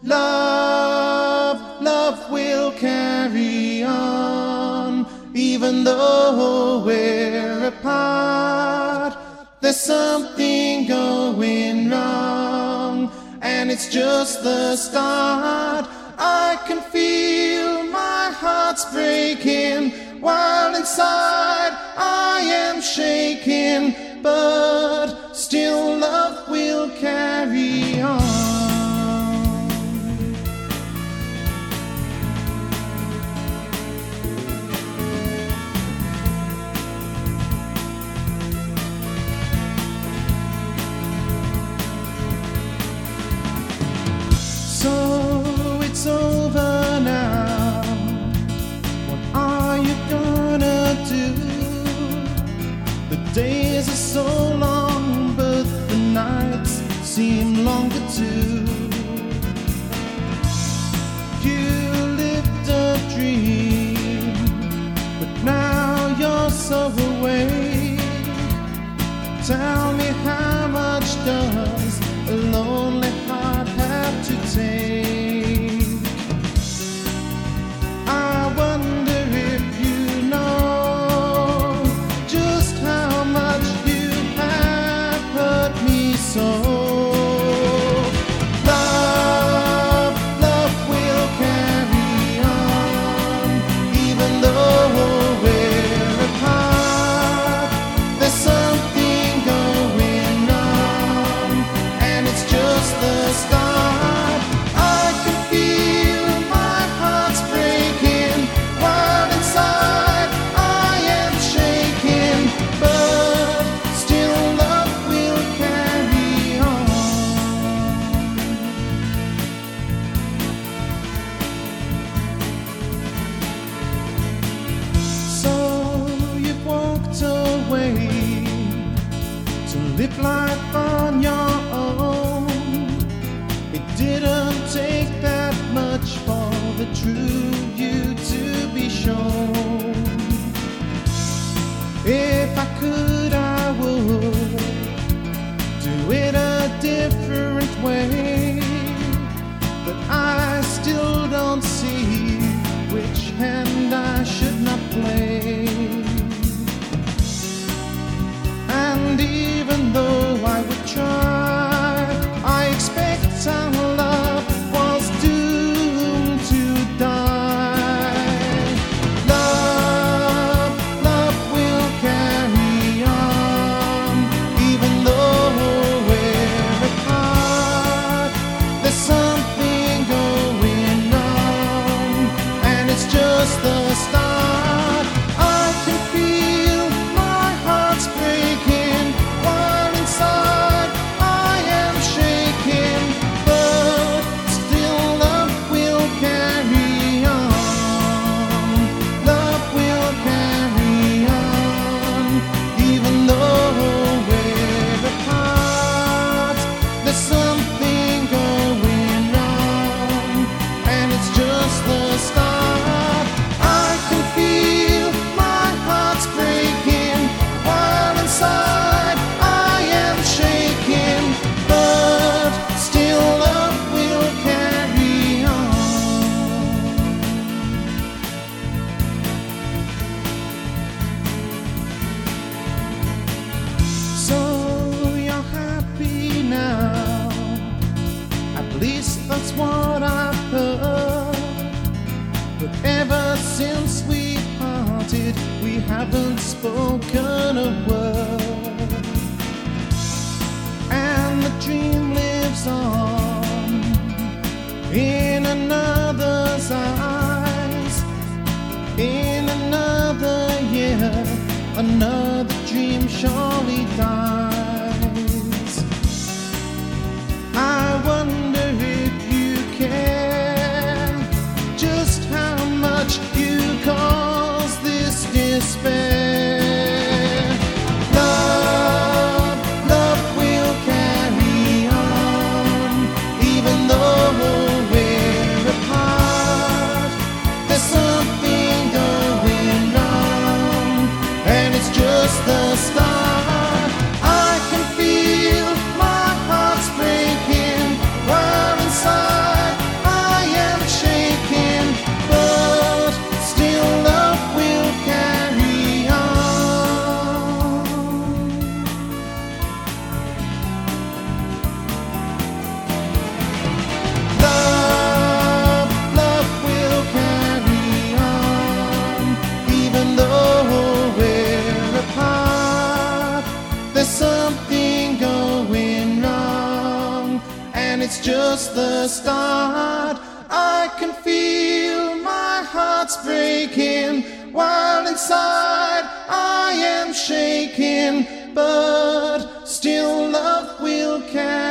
Love will carry on, even though we're apart. There's something going wrong, and it's just the start. I can feel my heart's breaking, while inside I am shaking, but still love will carry on. So it's over now. What are you gonna do? The days are so long, but the nights seem longer too. You lived a dream, but now you're so away. Tell me, how much does a lonely heart have to take? I wonder if you know just how much you have hurt me so. Love will carry on, even though we're apart. There's something going on, and it's just the start. I can feel my heart's breaking, while inside I am shaking, but still love will carry on. So you walked away to live life on your own. It didn't take that much for the true you to be shown. If I could, I would do it a different way, but I still don't see which hand I should not play. And even though I would try, I expect our love was doomed to die. Love will carry on, even though we're apart. There's something going on, and it's just the start. I can feel my heart's breaking, while inside I am shaking, but still love will carry on. Love will carry on, even though we're apart. There's something going on, and it's just the start. I can feel my heart's breaking, while inside I am shaking, but still love will carry on. So you're happy now, at least that's what I've heard. But ever since we parted, we haven't spoken a word. And the dream lives on in another's eyes. In another year, another dream surely dies. I wonder if you care just how much you cause this despair. Love will carry on, even though we're apart. There's something going on, and it's just the start. just the start. I can feel my heart's breaking, while inside I am shaking, but still love will carry.